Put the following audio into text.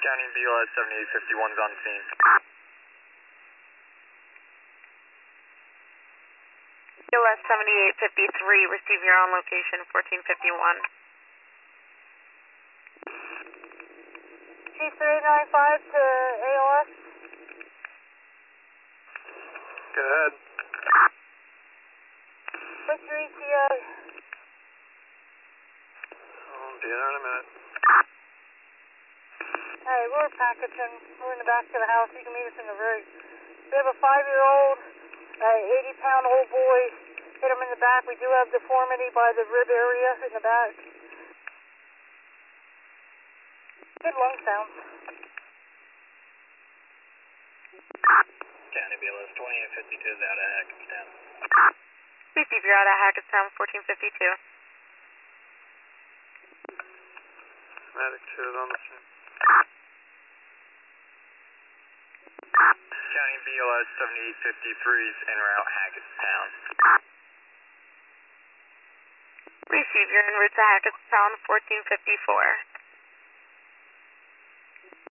County BLS 7851 is on the scene. BLS 7853, receive your on location 1451. G395 to ALS. Go ahead. What's your ETA? I'll be there in a minute. Hey, we're packaging. We're in the back of the house. You can meet us in the rig. We have a 5-year-old, 80-pound old boy. Hit him in the back. We do have deformity by the rib area in the back. Good lung sound. County BLS 2852 is out of Hackettstown. Receive your out of Hackettstown 1452. Medic 2 is on the scene. County BLS 7853 is en route Hackettstown. Receive your en route to Hackettstown 1454.